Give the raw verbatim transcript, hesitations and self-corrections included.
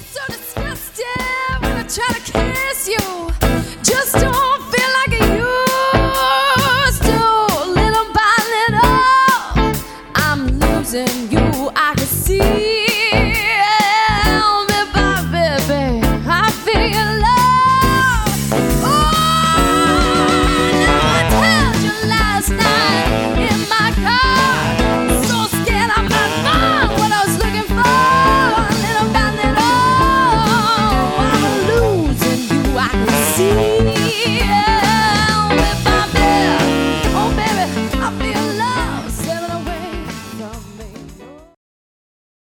so disgusting when I try to kiss you.